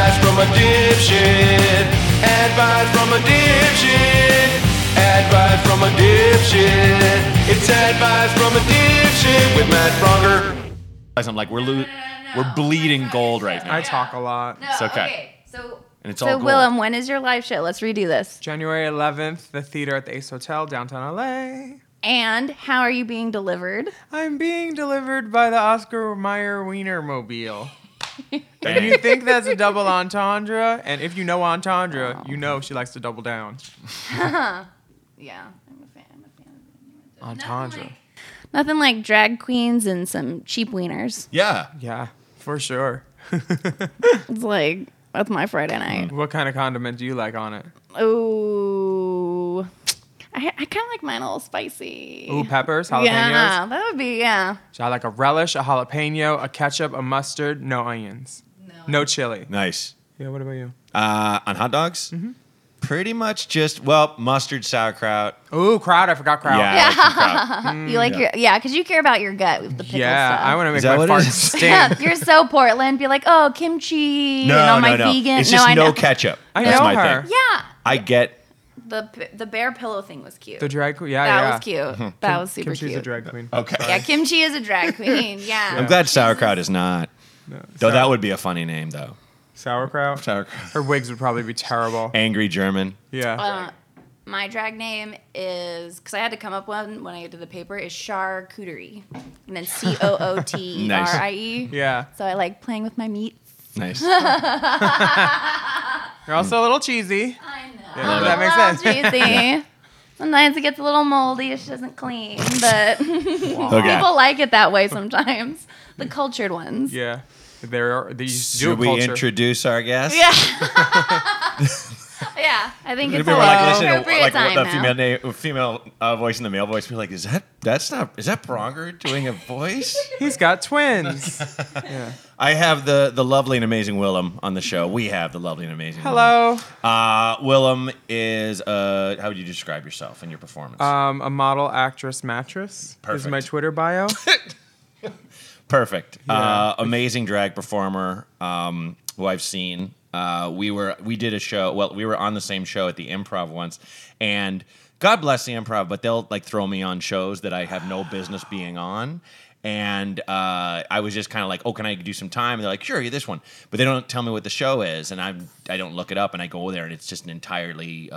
Advice from a dipshit. Advice from a dipshit. Advice from a dipshit. It's advice from a dipshit with Matt Bronger. I'm like, we're bleeding gold right now. I talk a lot. No, It's okay. So, And it's all so gold. Willem, when is your live show? Let's redo this. January 11th, the theater at the Ace Hotel, downtown LA. And how are you being delivered? I'm being delivered by the Oscar Mayer Wiener Mobile. And you think that's a double entendre? And if you know entendre, you know she likes to double down. Yeah, I'm a fan. Entendre. Nothing like drag queens and some cheap wieners. Yeah. Yeah, for sure. It's like, that's my Friday night. What kind of condiment do you like on it? Ooh. I kind of like mine a little spicy. Ooh, peppers, jalapenos. Yeah, that would be, yeah. So I like a relish, a jalapeno, a ketchup, a mustard, no onions. No chili. Nice. Yeah, what about you? On hot dogs? Pretty much just, well, mustard, sauerkraut. Ooh, kraut. I forgot kraut. Yeah. I like some kraut. You like your, because you care about your gut with the pickle Yeah, stuff. I want to make that my what it farts is? stink. Yeah, you're so Portland. Be like, oh, kimchi and all my vegan. It's just I no know. ketchup. I That's know my her. thing. Yeah, I get, the bear pillow thing was cute. The drag queen. Yeah, that yeah. was cute. That was super Kimchi's cute. a drag queen. okay. Yeah, kimchi is a drag queen. Yeah. I'm glad sauerkraut is not. No, Though that would be a funny name, though. sauerkraut. Sauerkraut. Her wigs would probably be terrible. Angry German. Yeah. My drag name is, because I had to come up one when I did the paper, is charcuterie. And then Cooterie. Yeah. So I like playing with my meat. Nice. You're also a little cheesy. I know. Yeah, that makes sense. Cheesy. Sometimes it gets a little moldy if she doesn't clean, but Okay. people like it that way sometimes. The cultured ones. Yeah. They used to do Should a we culture. introduce our guest? Yeah. Yeah, I think it's People were like listening to appropriate like time the now. female voice and the male voice. We're like, is that Bronger doing a voice? He's got twins. Yeah. I have the lovely and amazing Willem on the show. We have the lovely and amazing. Hello. Willem is how would you describe yourself and your performance? A model, actress, mattress. This is Perfect. my Twitter bio. Perfect. Yeah. Amazing drag performer who I've seen. We did a show. Well, we were on the same show at the Improv once, and God bless the Improv, but they'll like throw me on shows that I have no business being on. And I was just kind of like, oh, can I do some time? And they're like, sure, you this one. But they don't tell me what the show is, and I don't look it up, and I go there, and it's just an entirely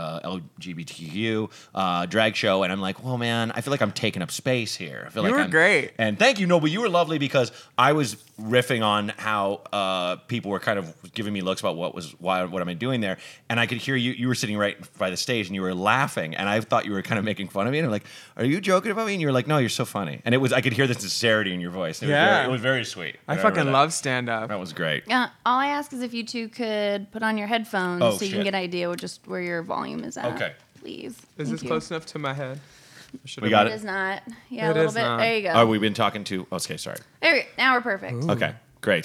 LGBTQ drag show. And I'm like, well, man, I feel like I'm taking up space here. I feel You like were I'm great. And thank you. No, but you were lovely because I was riffing on how people were kind of giving me looks about what am I doing there, and I could hear you. You were sitting right by the stage, and you were laughing, and I thought you were kind of making fun of me. And I'm like, are you joking about me? And you were like, no, you're so funny. And I could hear the sincerity in your voice. It was very sweet. I remember fucking that. love stand-up. That was great. Yeah, all I ask is if you two could put on your headphones Oh, so you shit. can get an idea of just where your volume is at. Okay. Please. Is Thank this you. close enough to my head? Or should We I- got It it. is not. Yeah, It a little is bit. not. There you go. Oh, we've been talking to. Okay, sorry. There we go. Now we're perfect. Okay, great.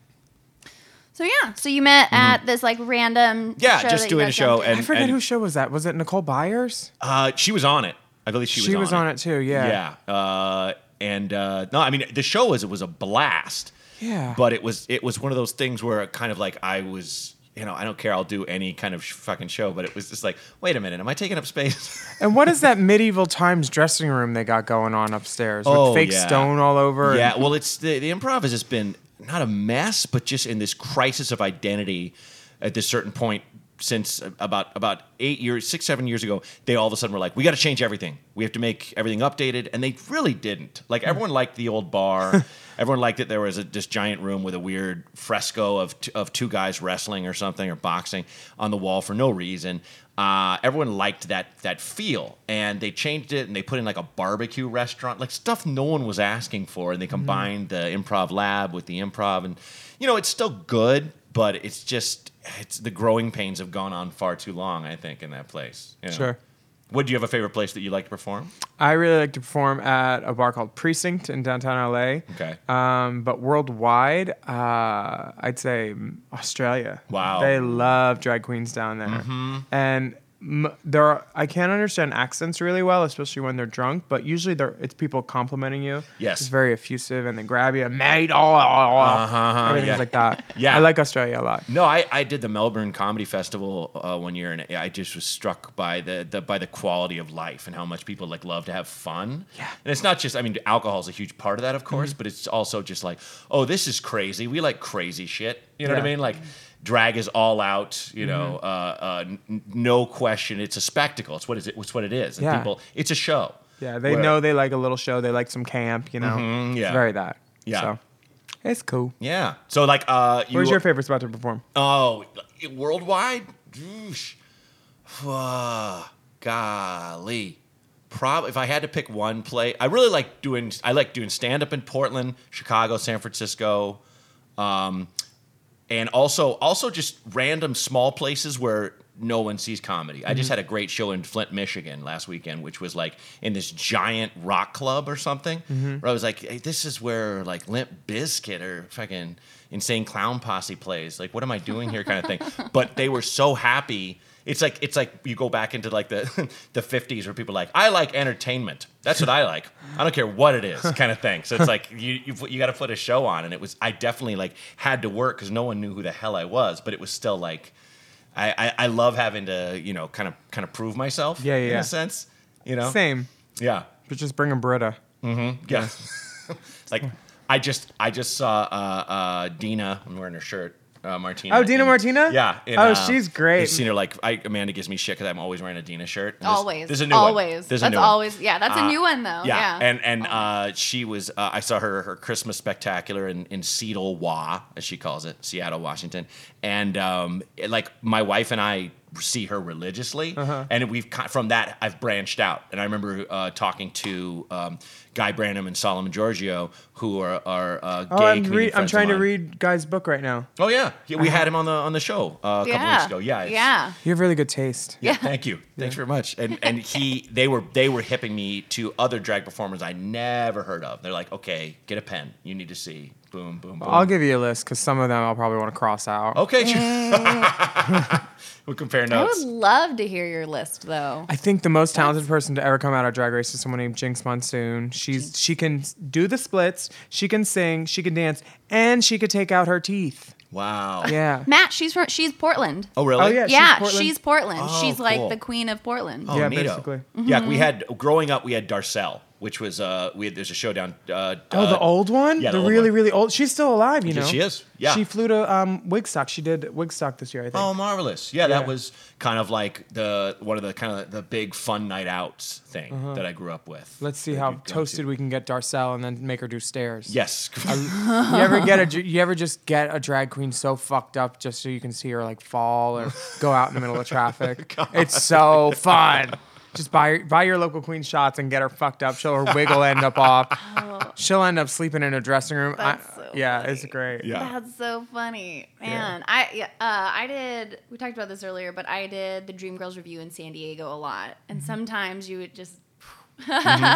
So yeah, so you met at this like random Yeah, show just that you doing guys a show, went to. and I forget whose show was that. Was it Nicole Byers? She was on it. I believe she was on it too. Yeah. Yeah. No, I mean the show was a blast. Yeah. But it was one of those things where it kind of like I was, I don't care, I'll do any kind of fucking show, but it was just like, wait a minute, am I taking up space? And what is that medieval times dressing room they got going on upstairs with fake yeah. stone all over? Yeah, and- well, it's the Improv has just been not a mess, but just in this crisis of identity at this certain point since about 6, 7 years ago, they all of a sudden were like, we got to change everything. We have to make everything updated. And they really didn't. Like, everyone liked the old bar. Everyone liked that there was this giant room with a weird fresco of two guys wrestling or something or boxing on the wall for no reason. Everyone liked that feel. And they changed it, and they put in like a barbecue restaurant, like stuff no one was asking for. And they combined the Improv Lab with the Improv. And, it's still good, but it's the growing pains have gone on far too long, I think, in that place. Sure. Do you have a favorite place that you like to perform? I really like to perform at a bar called Precinct in downtown LA. Okay. But worldwide, I'd say Australia. Wow. They love drag queens down there. And I can't understand accents really well, especially when they're drunk. But usually, it's people complimenting you. Yes. It's very effusive, and they grab you, mate. Everything's like that. Yeah. I like Australia a lot. No, I did the Melbourne Comedy Festival one year, and I just was struck by the quality of life and how much people like love to have fun. Yeah. And it's not just, I mean, alcohol is a huge part of that, of course, but it's also just like, oh, this is crazy. We like crazy shit. You know what I Yeah. mean? Like, drag is all out. You know, no question. It's a spectacle. It's what it is. And Yeah. people, it's a show. Yeah, they know they like a little show. They like some camp. You know, yeah. It's very that. Yeah. So, it's cool. Yeah. So like, Where's your favorite spot to perform? Oh, worldwide? Oosh. Golly. If I had to pick one play, I like doing stand up in Portland, Chicago, San Francisco, and also just random small places where no one sees comedy. I just had a great show in Flint, Michigan last weekend, which was like in this giant rock club or something. Where I was like, hey, this is where like Limp Bizkit or fucking Insane Clown Posse plays. Like, what am I doing here, kind of thing. But they were so happy. It's like you go back into like the 50s where people are like, I like entertainment. That's what I like. I don't care what it is, kind of thing. So it's like you got to put a show on, and I definitely like had to work because no one knew who the hell I was, but it was still like I love having to kind of prove myself. Yeah. In a sense, Same, Yeah. but just bring a Brita. Yeah. Like I just saw Dina. I'm wearing her shirt. Martina. Oh, Dina Martina? Yeah. She's great. I've seen her Amanda gives me shit because I'm always wearing a Dina shirt. And Always. There's a new always. one. There's a That's new one. always. Yeah, that's a new one though. Yeah. And she was. I saw her Christmas spectacular in Seattle, as she calls it, Seattle, Washington. And like my wife and I see her religiously, and from that I've branched out. And I remember talking to Guy Branum and Solomon Giorgio, who are gay comedian I'm friends trying of to mine. read Guy's book right now. Oh yeah, we had him on the show a couple weeks ago. Yeah, Yeah. You have really good taste. yeah. Thank you. Thanks very much. And they were hipping me to other drag performers I never heard of. They're like, okay, get a pen. You need to see. Boom, boom, boom. I'll give you a list because some of them I'll probably want to cross out. Okay, sure. We'll compare I notes. would love to hear your list though. I think the most talented person to ever come out of Drag Race is someone named Jinx Monsoon. She can do the splits, she can sing, she can dance, and she could take out her teeth. Wow. Yeah. Matt, she's Portland. Oh really? Oh, yeah. Yeah, Portland? she's Portland. Oh, She's like cool. the queen of Portland. Oh, Yeah, neato. basically. Yeah, growing up we had Darcel, which was there's a show down. The old one? yeah, the the old really, one. really old. She's still alive, you know. She is. Yeah. She flew to Wigstock. She did Wigstock this year, I think. Oh, marvelous! Yeah, that Yeah. was kind of like one of the kind of the big fun night outs thing that I grew up with. Let's see that how you'd go toasted to. we can get Darcel and then make her do stairs. Yes. You ever just get a drag queen so fucked up just so you can see her like fall or go out in the middle of traffic? It's so fun. Just buy your local queen shots and get her fucked up. Her wig will end up off. She'll end up sleeping in a dressing room. That's so yeah, funny. it's great. Yeah. That's so funny, man. I did. We talked about this earlier, but I did the Dreamgirls review in San Diego a lot, and sometimes you would just Sure.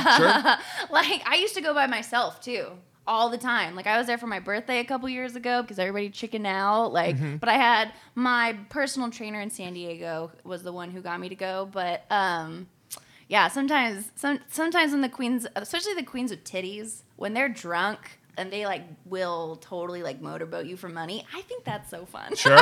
like I used to go by myself too. All the time. Like I was there for my birthday a couple years ago because everybody chickened out. Like, but I had my personal trainer in San Diego was the one who got me to go. But yeah, sometimes when the queens, especially the queens with titties, when they're drunk and they like will totally like motorboat you for money, I think that's so fun. Sure.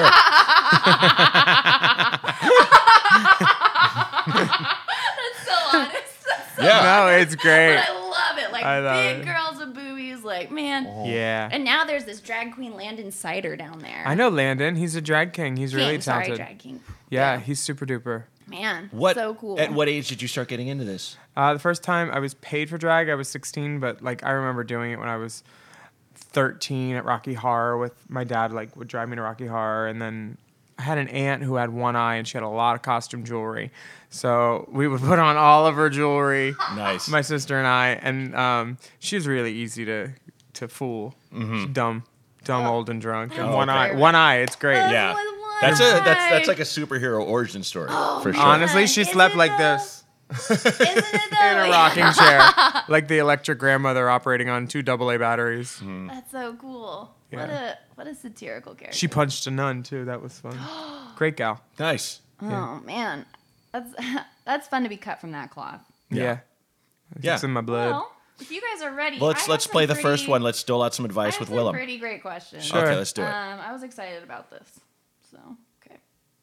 That's so honest. That's so Yeah. No, it's great. But I love it. Like I love big it. girls with boobies. Like man. Yeah. And now there's this drag queen Landon Sider down there. I know Landon. He's a drag king. He's really King, sorry, talented. drag king. Yeah, he's super duper. Man, What? so cool. At what age did you start getting into this? The first time I was paid for drag, I was 16, but like I remember doing it when I was 13 at Rocky Horror with my dad. Like would drive me to Rocky Horror, and then I had an aunt who had one eye and she had a lot of costume jewelry, so we would put on all of her jewelry. Nice. My sister and I, and she was really easy to fool. She's dumb, old, and drunk, and Oh, one okay. eye. It's great. Yeah. One That's eye. like a superhero origin story for sure. Honestly, she Isn't slept it like though? this. Isn't it though? In a rocking chair, like the electric grandmother operating on 2 AA batteries. That's so cool. Yeah. What a satirical character. She punched a nun too. That was fun. Great gal. Nice. Oh man. That's fun to be cut from that cloth. Yeah. Yeah. It's in my blood. Well, if you guys are ready, Let's play the first one. Let's dole out some I advice have with some Willem. pretty great questions. Sure. Okay, let's do it. I was excited about this. So, okay.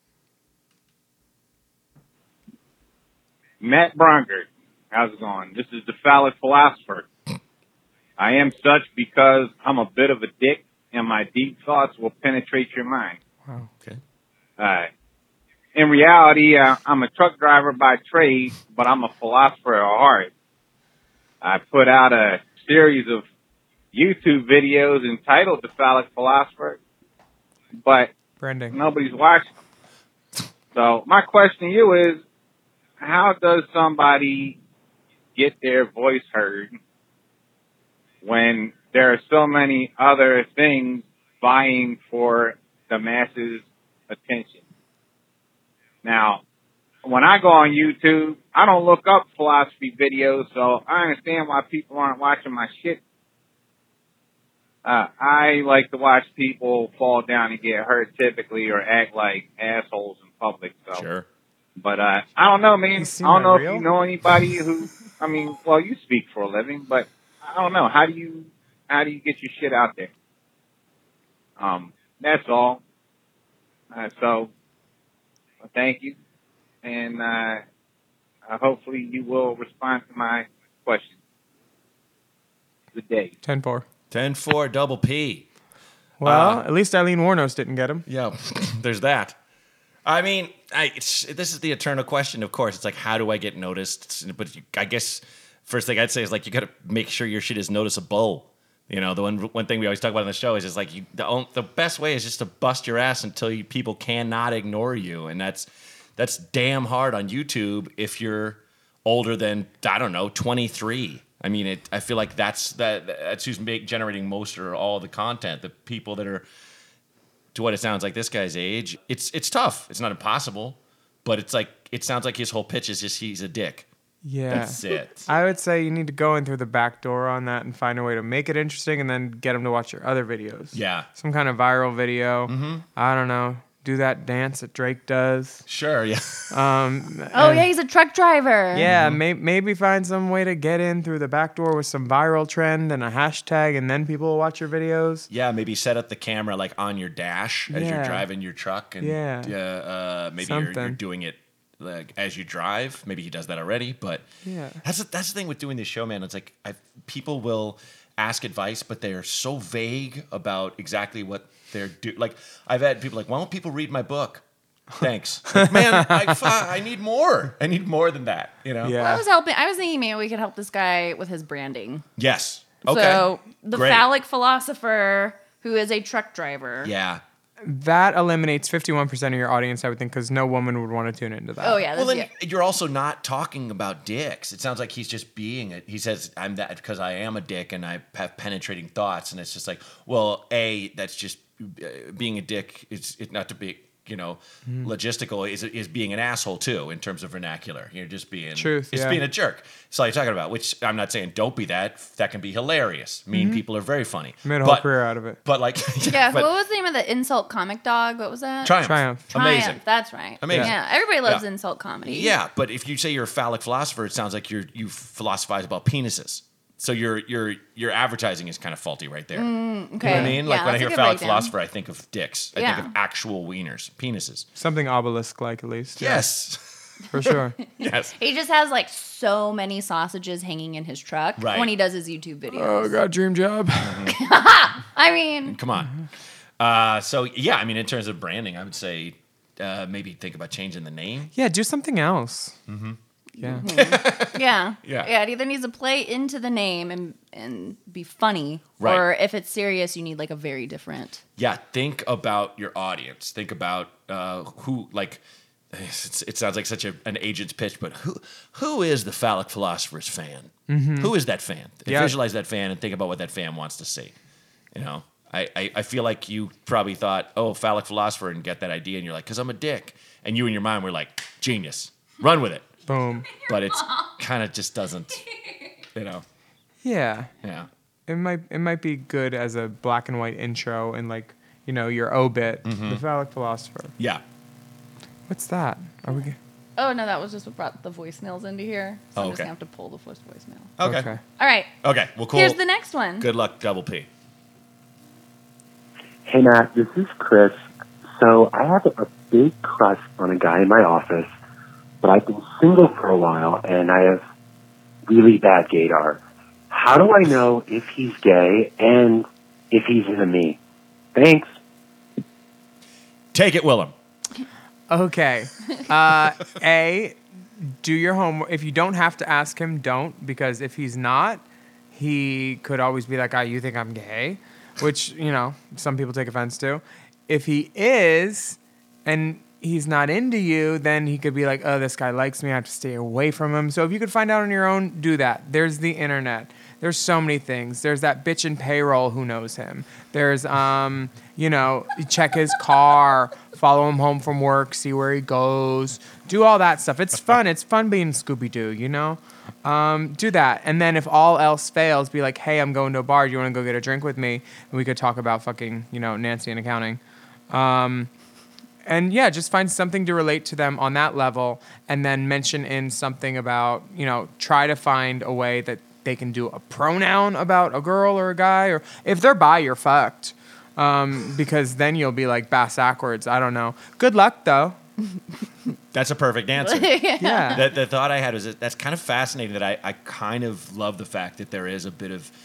Matt Bronger, how's it going? This is the Phallic Philosopher. I am such because I'm a bit of a dick, and my deep thoughts will penetrate your mind. Wow. Okay. In reality, I'm a truck driver by trade, but I'm a philosopher at heart. I put out a series of YouTube videos entitled The Phallic Philosopher, but Branding. nobody's watching them. So my question to you is, how does somebody get their voice heard when there are so many other things vying for the masses' attention? Now, when I go on YouTube, I don't look up philosophy videos, so I understand why people aren't watching my shit. I like to watch people fall down and get hurt typically or act like assholes in public. So. Sure. But I don't know, man. You I seen don't that know reel? if you know anybody who. I mean, well, you speak for a living, but I don't know. How do you get your shit out there? That's all. So, thank you, and hopefully you will respond to my question. Good day. 10-4. 10-4 double P. Well, at least Eileen Warnos didn't get him. Yeah, there's that. I mean, this is the eternal question, of course. It's like, how do I get noticed? But I guess first thing I'd say is like, you got to make sure your shit is noticeable. You know, the one thing we always talk about on the show is just like the best way is just to bust your ass until people cannot ignore you, and that's damn hard on YouTube if you're older than, I don't know, 23. I mean, I feel like that's who's generating most or all the content. The people that are, to what it sounds like this guy's age, it's tough. It's not impossible, but it's like it sounds like his whole pitch is just he's a dick. Yeah. That's it. I would say you need to go in through the back door on that and find a way to make it interesting and then get them to watch your other videos. Yeah. Some kind of viral video. Mm-hmm. I don't know. Do that dance that Drake does. Sure. Yeah. Oh, yeah, he's a truck driver. Yeah, maybe find some way to get in through the back door with some viral trend and a hashtag, and then people will watch your videos. Yeah, maybe set up the camera like on your dash as you're Yeah. driving your truck, and maybe you're Something. doing it like as you drive. Maybe he does that already, but Yeah. that's the thing with doing this show, man. It's like people will ask advice, but they are so vague about exactly what they're doing. Like I've had people like, "Why don't people read my book?" Thanks, like, man. I need more. I need more than that. You know? Yeah. I was thinking maybe we could help this guy with his branding. Yes. Okay. So the Great. phallic philosopher who is a truck driver. Yeah. That eliminates 51% of your audience, I would think, because no woman would want to tune into that. Oh yeah. Well, That's, then you're also not talking about dicks. It sounds like he's just being it. He says, "I'm that because I am a dick and I have penetrating thoughts." And it's just like, well, that's just being a dick. It's not to be, logistical. Is being an asshole too in terms of vernacular. You're just being Truth, It's yeah. being a jerk. That's all you're talking about. Which I'm not saying don't be that. That can be hilarious. Mean people are very funny. Made a whole career out of it. But like, yeah. but What was the name of the insult comic dog? What was that? Triumph. Triumph. Amazing. That's right. Amazing. Yeah. Everybody loves Yeah. insult comedy. Yeah, but if you say you're a phallic philosopher, it sounds like you philosophize about penises. So your advertising is kind of faulty right there. Okay. You know what I mean? Like Yeah, when I that's hear a good phallic breakdown. philosopher, I think of dicks. I Yeah. think of actual wieners, penises. Something obelisk-like, at least. Yeah, Yes. for sure. Yes. He just has like so many sausages hanging in his truck Right. when he does his YouTube videos. Oh, God, dream job. I mean, Come on. So yeah, I mean, in terms of branding, I would say maybe think about changing the name. Yeah, do something else. Mm-hmm. Yeah. yeah. Yeah. It either needs to play into the name and be funny, Right. or if it's serious, you need like a very different. Yeah, think about your audience. Think about who, like, it sounds like such an agent's pitch, but who is the phallic philosopher's fan? Who is that fan? Yeah. Visualize that fan and think about what that fan wants to see. You know, I feel like you probably thought, oh, phallic philosopher, and get that idea, and you're like, because I'm a dick. And you in your mind were like, genius, run with it. Boom. But it's kind of just doesn't, Yeah. yeah. It might be good as a black and white intro and like, your obit, the phallic philosopher. Yeah. What's that? Are we Oh no, that was just what brought the voicemails into here. So I'm just Okay. gonna have to pull the first voicemail. Okay. All right. Okay. Well, cool. Here's the next one. Good luck, Double P. Hey, Matt, this is Chris. So I have a big crush on a guy in my office, but I've been single for a while, and I have really bad gaydar. How do I know if he's gay and if he's into me? Thanks. Take it, Willem. Okay. A, do your homework. If you don't have to ask him, don't, because if he's not, he could always be like, you think I'm gay? Which, some people take offense to. If he is, and he's not into you, then he could be like, oh, this guy likes me, I have to stay away from him. So if you could find out on your own, do that. There's the internet. There's so many things. There's that bitch in payroll who knows him. There's, check his car, follow him home from work, see where he goes, do all that stuff. It's fun. It's fun being Scooby-Doo, do that. And then if all else fails, be like, hey, I'm going to a bar. Do you want to go get a drink with me? And we could talk about fucking, Nancy and accounting. And yeah, just find something to relate to them on that level, and then mention in something about, try to find a way that they can do a pronoun about a girl or a guy, or if they're bi, you're fucked. Because then you'll be like bass backwards. I don't know. Good luck though. That's a perfect answer. Yeah. The thought I had was that's kind of fascinating that I kind of love the fact that there is a bit of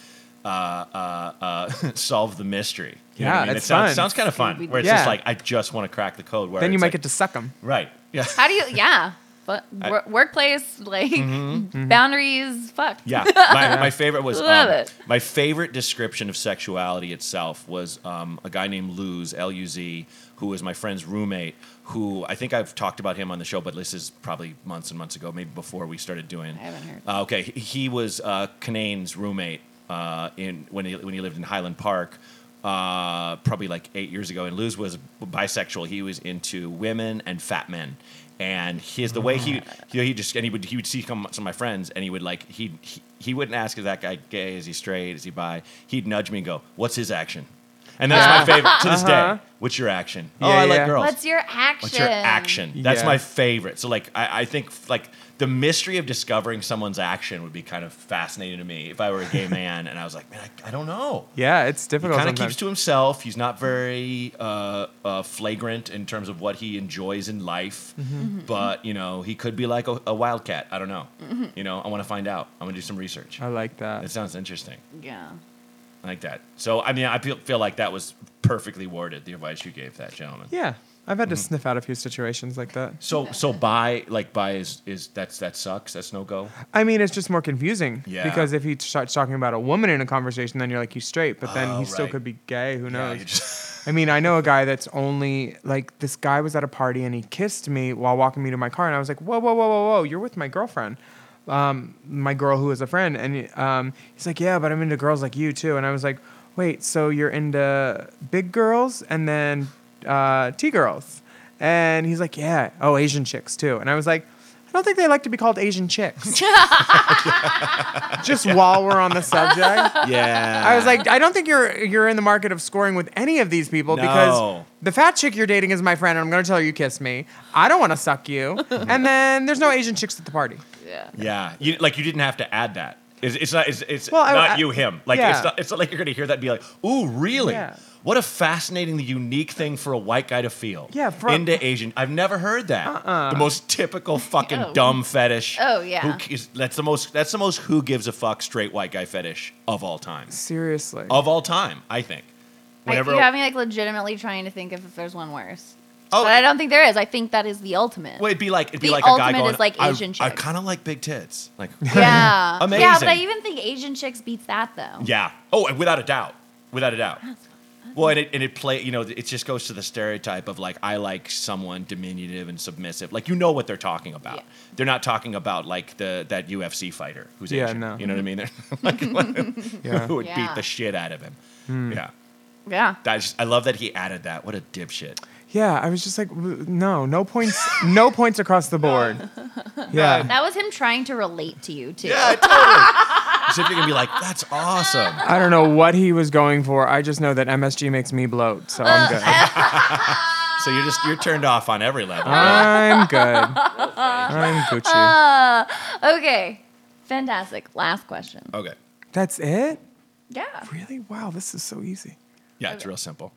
solve the mystery. You know what I mean? It's It fun. sounds kind of fun. Where it's Yeah. just like I just want to crack the code. Where Then you it's might like, get to suck them. right. Yeah. How do you? Yeah. But workplace boundaries. Fuck. Yeah, my favorite was Love it. my favorite description of sexuality itself was a guy named Luz, L-U-Z, who was my friend's roommate. Who I think I've talked about him on the show, but this is probably months and months ago, maybe before we started doing. I haven't heard. Okay, he was Kanane's roommate when he lived in Highland Park. Probably like 8 years ago, and Luz was bisexual. He was into women and fat men. And the way he would see some of my friends, and he would like he wouldn't ask, is that guy gay, is he straight, is he bi? He'd nudge me and go, what's his action? And that's my favorite to this day. What's your action? Yeah, I like yeah. girls. What's your action? What's your action? That's Yeah. my favorite. So like I think like the mystery of discovering someone's action would be kind of fascinating to me if I were a gay man and I was like, man, I don't know. Yeah, it's He difficult kind of sometimes. keeps to himself. He's not very flagrant in terms of what he enjoys in life. But, he could be like a wildcat. I don't know. I want to find out. I'm going to do some research. I like that. That sounds interesting. Yeah. I like that. So, I mean, I feel like that was perfectly worded, the advice you gave that gentleman. Yeah, I've had to sniff out a few situations like that. So bi is that sucks. That's no go. I mean, it's just more confusing. Yeah. Because if he starts talking about a woman in a conversation, then you're like, he's straight, but then he still right. could be gay. Who knows? you just I mean, I know a guy that's only like this guy was at a party and he kissed me while walking me to my car, and I was like, whoa, you're with my girlfriend, my girl who is a friend, and he's like, yeah, but I'm into girls like you too, and I was like, wait, so you're into big girls and then T girls, and he's like, yeah, oh, Asian chicks too, and I was like, I don't think they like to be called Asian chicks. Just while we're on the subject. yeah. I was like, I don't think you're in the market of scoring with any of these people because No. the fat chick you're dating is my friend, and I'm going to tell her you kissed me. I don't want to suck you. And then there's no Asian chicks at the party. Yeah, you didn't have to add that. It's not. It's Well, not you, him. Like yeah. it's not like you're gonna hear that and be like, ooh, really? Yeah. What a fascinating, unique thing for a white guy to feel. Yeah, into Asian. I've never heard that. The most typical fucking Oh. dumb fetish. Oh, yeah. That's the most who gives a fuck straight white guy fetish of all time. Seriously. Of all time, I think. You have me like legitimately trying to think if there's one worse. Oh, But I don't think there is. I think that is the ultimate. well, it'd be like The a guy ultimate going, is like Asian I chicks. kind of like big tits. Like Yeah. Amazing. Yeah, but I even think Asian chicks beats that though. Yeah. Oh, and without a doubt. Without a doubt. Well, and it play, it just goes to the stereotype of like, I like someone diminutive and submissive. Like, what they're talking about. Yeah. They're not talking about like that UFC fighter who's Yeah, Asian. no. You know what I mean? They're like, Yeah. who would beat Yeah. the shit out of him. Yeah. Yeah. I love that he added that. What a dipshit. Yeah, I was just like, no points, no points across the board. Yeah. That was him trying to relate to you too. Yeah, totally. So if you're going to be like, that's awesome. I don't know what he was going for. I just know that MSG makes me bloat, so I'm good. So you're turned off on every level. I'm good. I'm Gucci. Okay. Fantastic. Last question. Okay. That's it? Yeah. Really? Wow, this is so easy. Yeah, it's real simple.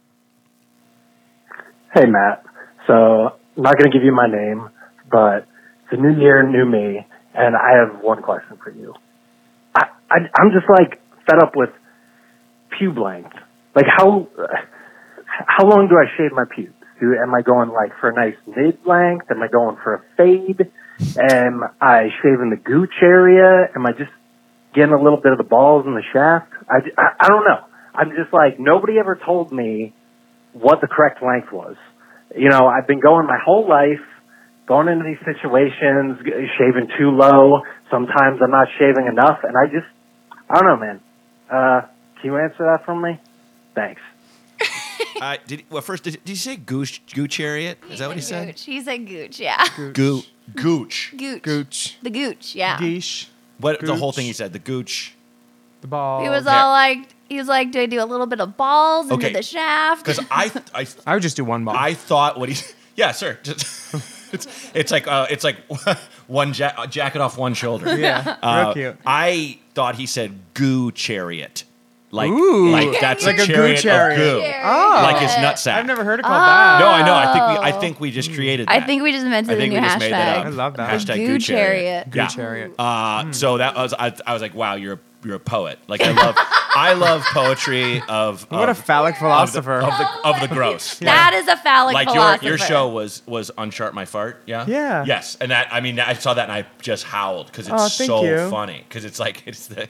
Hey, Matt. So, I'm not going to give you my name, but it's a new year, new me, and I have one question for you. I'm just, like, fed up with pube length. Like, how long do I shave my pubes? Am I going, like, for a nice mid-length? Am I going for a fade? Am I shaving the gooch area? Am I just getting a little bit of the balls in the shaft? I don't know. I'm just like, nobody ever told me what the correct length was. You know, I've been going my whole life, going into these situations, shaving too low. Sometimes I'm not shaving enough, and I don't know, man. Can you answer that for me? Thanks. First, did you say gooch chariot? Is that what he said? Gooch. He said gooch, yeah. Gooch. Gooch. Gooch. The gooch, yeah. Geesh. What the whole Gooch. thing he said? The gooch. The ball. He was all like, do I do a little bit of balls into Okay. the shaft? Because I would just do one ball. I thought what he. Yeah, sir. It's like one jacket off one shoulder. yeah. Real cute. I thought he said goo chariot. Ooh. Like that's Like a a goo chariot chariot. of goo. Oh. Like his nutsack. I've never heard it called that. No, I know. I think we just created that. I think we just invented I a think new we just hashtag. made that up. I love that. Hashtag Goo goo chariot. chariot. Goo chariot. So that was I was like, wow, you're a poet. Like I love poetry of What a phallic philosopher. of the gross. That is a phallic Like philosopher. your show was Unchart My Fart, yeah? Yeah. Yes, and that I mean I saw that and I just howled because it's Oh, thank so you. funny because it's like it's the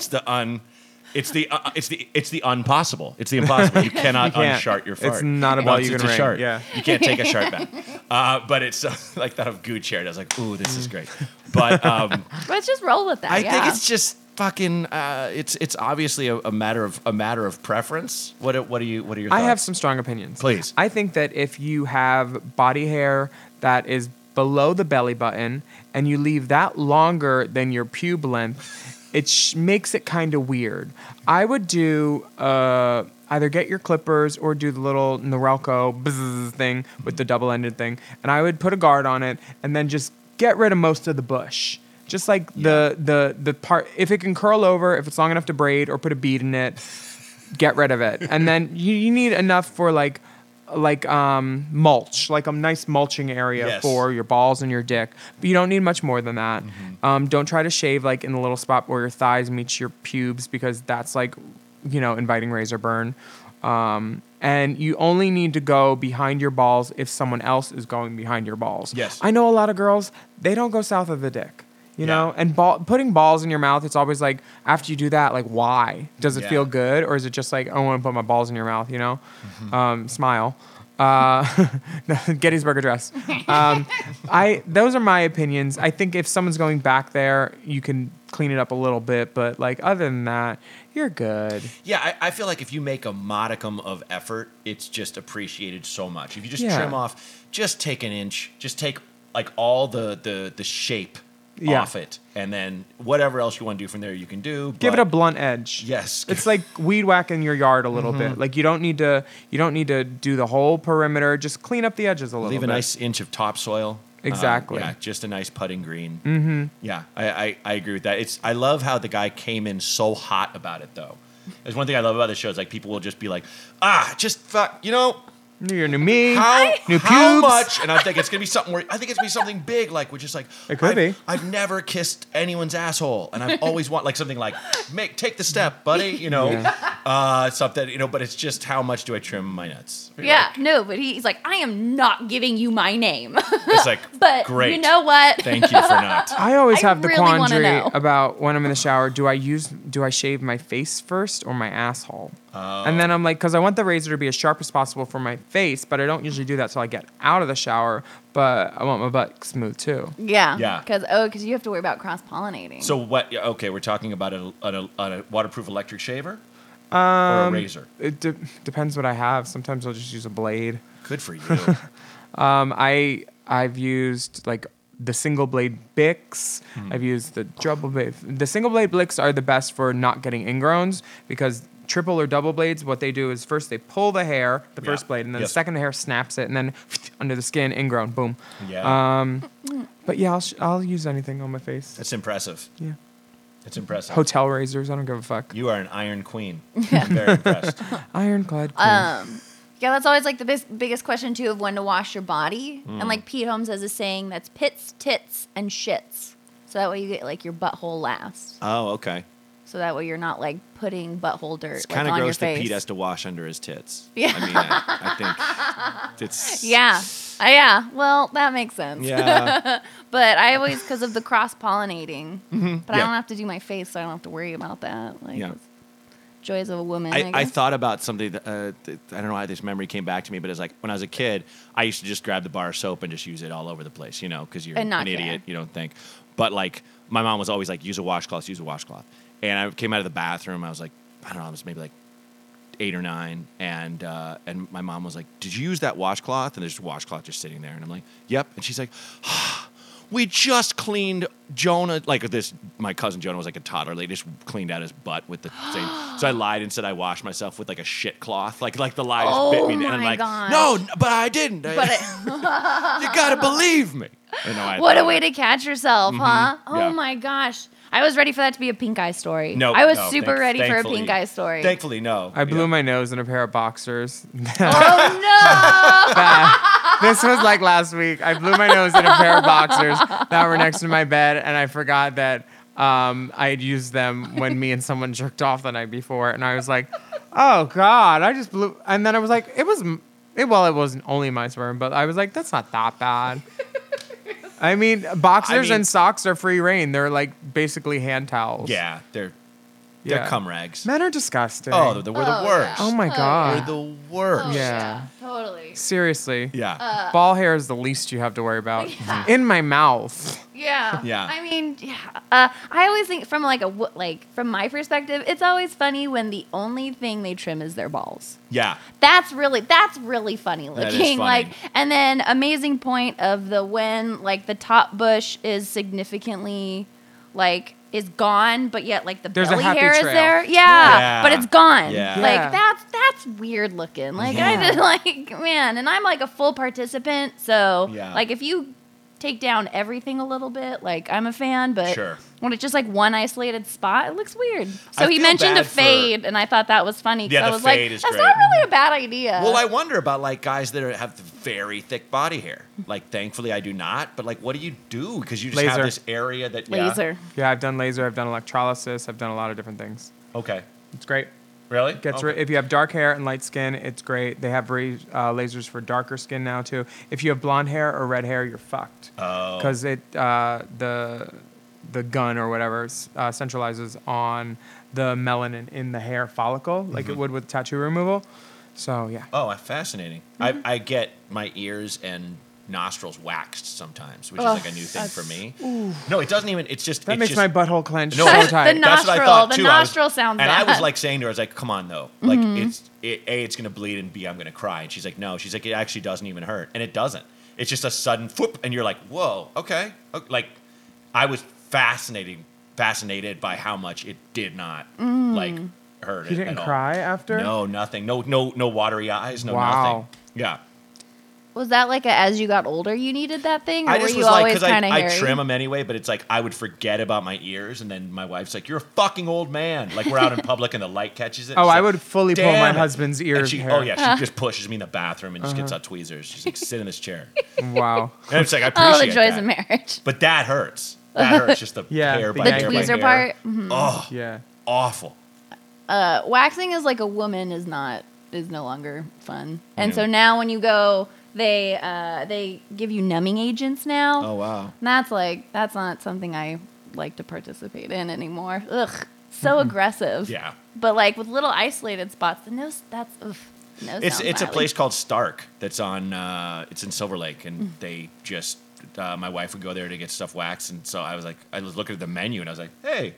impossible. It's the impossible. You cannot You can't. unchart your fart. It's not a ball Once you it's can a ring. shart. Yeah. You can't take a shart back. But it's like that of Goo chariot. I was like, ooh, this is great. But Let's just roll with that. I yeah. think it's just fucking. It's obviously a matter of preference. What are your thoughts? I have some strong opinions. Please. I think that if you have body hair that is below the belly button and you leave that longer than your pube length, it makes it kind of weird. I would do either get your clippers or do the little Norelco bzzz thing with the double-ended thing, and I would put a guard on it and then just get rid of most of the bush. Just like the part, if it can curl over, if it's long enough to braid or put a bead in it, get rid of it. And then you need enough for like mulch, like a nice mulching area Yes. for your balls and your dick. But you don't need much more than that. Don't try to shave like in the little spot where your thighs meet your pubes because that's like, inviting razor burn. And you only need to go behind your balls if someone else is going behind your balls. Yes. I know a lot of girls, they don't go south of the dick. You know, and putting balls in your mouth, it's always like, after you do that, like, why? Does it Yeah. feel good? Or is it just like, I want to put my balls in your mouth, Smile. Gettysburg Address. Those are my opinions. I think if someone's going back there, you can clean it up a little bit. But, like, other than that, you're good. Yeah, I feel like if you make a modicum of effort, it's just appreciated so much. If you just Yeah. trim off, just take an inch, just take like all the shape Yeah. off it, and then whatever else you want to do from there, you can do. Give it but- a blunt edge. Yes. It's like weed whacking your yard a little bit. Like you don't need to do the whole perimeter. Just clean up the edges a little Leave bit. a nice inch of topsoil. Exactly. Yeah, just a nice putting green. Mm-hmm. Yeah, I agree with that. I love how the guy came in so hot about it, though. There's one thing I love about the show is like people will just be like, just fuck, You're new me. how new how pubes. much? And I think it's gonna be something where I think it's gonna be something big, like we're just like It could be. I've never kissed anyone's asshole, and I've always want like something like take the step, buddy. Something. But it's just how much do I trim my nuts? Yeah, no, but he's like, I am not giving you my name. It's like But great. you know what? Thank you for not. I always I have the really wanna quandary know. about when I'm in the shower. Do I shave my face first or my asshole? And then I'm like, because I want the razor to be as sharp as possible for my face, but I don't usually do that till I get out of the shower. But I want my butt smooth too. Yeah. Yeah. Because you have to worry about cross pollinating. So what? Okay, we're talking about a waterproof electric shaver or a razor. It depends what I have. Sometimes I'll just use a blade. Good for you. I've used like the single blade Bics. I've used the double blade. The single blade Bics are the best for not getting ingrowns because triple or double blades, what they do is first they pull the hair, the first blade, and then Yes. the second hair snaps it, and then under the skin, ingrown, boom. Yeah. But yeah, I'll use anything on my face. That's impressive. Yeah. It's impressive. Hotel razors, I don't give a fuck. You are an iron queen. I'm very impressed. Ironclad queen. Yeah, that's always like the biggest question too of when to wash your body. And like Pete Holmes has a saying that's pits, tits, and shits. So that way you get like your butthole last. Oh, okay. So that way you're not like putting butthole dirt It's like, kind of on your gross that face. Pete has to wash under his tits. Yeah. I mean, I think it's. Yeah. Yeah. Well, that makes sense. Yeah. But I always, because of the cross pollinating, but I Yeah. don't have to do my face, so I don't have to worry about that. Like, Yeah. it's joys of a woman. I guess. thought about something that I don't know how this memory came back to me, but it's like when I was a kid, I used to just grab the bar of soap and just use it all over the place, because you're And not an idiot, care. you don't think. But like my mom was always like, use a washcloth, use a washcloth. And I came out of the bathroom, I was like, I don't know, I was maybe like 8 or 9, and my mom was like, did you use that washcloth? And there's a washcloth just sitting there, and I'm like, yep. And she's like, we just cleaned Jonah, like this, my cousin Jonah was like a toddler. They just cleaned out his butt with the same. So I lied and said I washed myself with like a shit cloth. Like the lie just Oh bit me. And I'm my like, gosh. no, but I didn't. But You gotta believe me. And no, I what a thought way it. to catch yourself, huh? Oh Yeah. my gosh. I was ready for that to be a pink eye story. No, I was no, super ready for a thankfully- pink eye story. Thankfully, no. I blew Yeah. my nose in a pair of boxers. Oh This was like last week. I blew my nose in a pair of boxers that were next to my bed, and I forgot that I had used them when me and someone jerked off the night before, and I was like, "Oh God!" I just blew, and then I was like, "It wasn't only my sperm, but I was like, that's not that bad." I mean, boxers and socks are free reign. They're like basically hand towels. Yeah, they're Yeah. cum rags. Men are disgusting. Oh, we're the Oh, worst. Oh my We're God. the worst. no. Yeah. Totally. Seriously. Yeah. Ball hair is the least you have to worry about. Yeah. In my mouth. Yeah. Yeah. I mean, yeah. I always think from from my perspective, it's always funny when the only thing they trim is their balls. Yeah. That's really funny looking. That is funny. Like, and then amazing point of the when like the top bush is significantly like is gone, but yet like the There's a belly happy hair is trail. there. Yeah, Yeah. but it's gone. Yeah. Like Yeah. that's weird looking. Like I Yeah. did like man, and I'm like a full participant, so Yeah. like if you take down everything a little bit, like I'm a fan, but Sure. when it's just like one isolated spot, it looks weird. I So he feel mentioned a bad for- fade, and I thought that was funny. 'Cause Yeah, I the was like, fade is that's great. not really a bad idea. Well, I wonder about like guys that have very thick body hair. Like, thankfully, I do not. But like, what do you do? Because you just have Laser. this area that yeah. laser. Yeah, I've done laser. I've done electrolysis. I've done a lot of different things. Okay. It's great. Really? Gets Okay. if you have dark hair and light skin, it's great. They have lasers for darker skin now too. If you have blonde hair or red hair, you're fucked. Oh. Because it the gun or whatever centralizes on the melanin in the hair follicle, like Mm-hmm. it would with tattoo removal. So yeah. Oh, fascinating. Mm-hmm. I get my ears and nostrils waxed sometimes, which is like a new thing for me. No, it doesn't even. It's just That it's makes just, my butthole clench No, so that's- tight. The That's what I nostril- thought the too. nostril sounds and I was bad. like saying to her, I was like, "Come on, though. Like it's gonna bleed, and B, I'm gonna cry." And she's like, "No." She's like, "It actually doesn't even hurt," and it doesn't. It's just a sudden whoop, and you're like, "Whoa, okay." Like, I was fascinated by how much it did not like hurt. You it didn't at all. cry after? No, nothing. No watery eyes. No Wow. nothing. Yeah. Was that like as you got older you needed that thing, or I were just you was like, always because kind of I hairy? trim them anyway, but it's like I would forget about my ears, and then my wife's like, "You're a fucking old man." Like we're out in public and the light catches it. Oh, She's I like, would fully pull my "Damn it." husband's And ears she, hair. oh yeah, she just pushes me in the bathroom and just gets out tweezers. She's like, "Sit in this chair." Wow. And it's like I Oh, appreciate the joys that. of marriage. But that hurts. That hurts. Just the Yeah, hair the by The hair by tweezer hair. part. Mhm. Oh, Yeah. awful. Waxing is like a woman is no longer fun. And Yeah. so now when you go, they give you numbing agents now. Oh wow. And that's not something I like to participate in anymore. Ugh, so aggressive. Yeah. But like with little isolated spots, the nose that's ugh. Nose It's sounds a gnarly. place called Stark that's on it's in Silver Lake, and they just my wife would go there to get stuff waxed, and so I was looking at the menu and I was like, hey,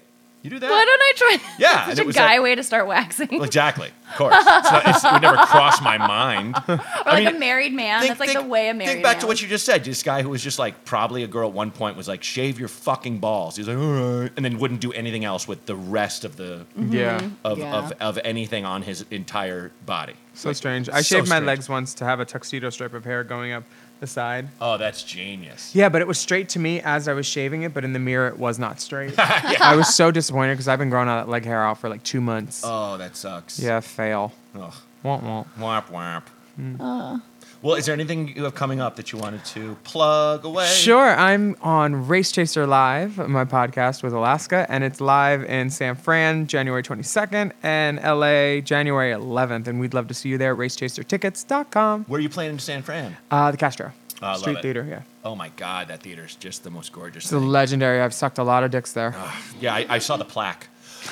You do that? Why don't I try? Yeah, and Such it a was guy like- way to start waxing. Well, exactly. Of course. It would never cross my mind. Or like a married man. That's like the way a married man. Think back to what you just said. This guy who was just like, probably a girl at one point was like, shave your fucking balls. He's like, all right. And then wouldn't do anything else with the rest of the Yeah. of anything on his entire body. So strange. I so shaved my strange. legs once to have a tuxedo strip of hair going up the side. Oh, that's genius. Yeah, but it was straight to me as I was shaving it, but in the mirror it was not straight. I was so disappointed because I've been growing out that leg hair out for like 2 months. Oh, that sucks. Yeah, fail. Ugh. Womp womp. Womp womp. Well, is there anything you have coming up that you wanted to plug away? Sure, I'm on Race Chaser Live, my podcast with Alaska, and it's live in San Fran, January 22nd, and LA, January 11th, and we'd love to see you there, racechasertickets.com. Where are you playing in San Fran? The Castro. I love Street it. Theater, yeah. Oh my God, that theater is just the most gorgeous It's thing. legendary. I've sucked a lot of dicks there. Yeah, I saw the plaque.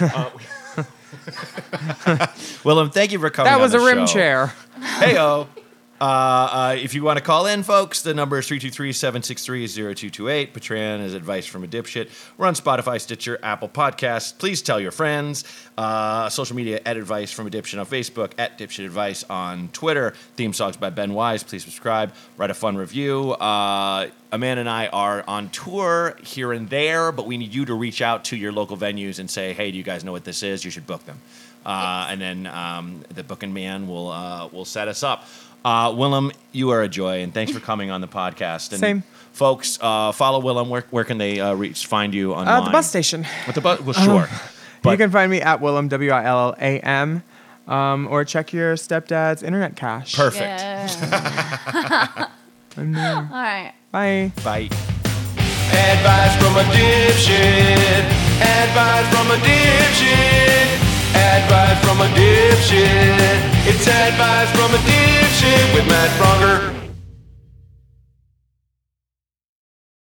Willem, thank you for coming. That was on a the rim show. chair. Heyo. If you want to call in, folks, the number is 323-763-0228. Patreon is Advice from a Dipshit. We're on Spotify, Stitcher, Apple Podcasts. Please tell your friends. Social media at Advice from a Dipshit on Facebook, at Dipshit Advice on Twitter. Theme songs by Ben Wise. Please subscribe. Write a fun review. Amanda and I are on tour here and there, but we need you to reach out to your local venues and say, hey, do you guys know what this is? You should book them. And then the booking man will set us up. Willem, you are a joy, and thanks for coming on the podcast. And Same. Folks, follow Willem. Where can they find you online? The bus station. At the bus? Well, sure. You can find me at Willem, Willam, or check your stepdad's internet cache. Perfect. Yeah. I'm there. All right. Bye. Bye. Advice from a dipshit. Advice from a dipshit. Advice from a dipshit. It's advice from a dipshit with Matt Bronger.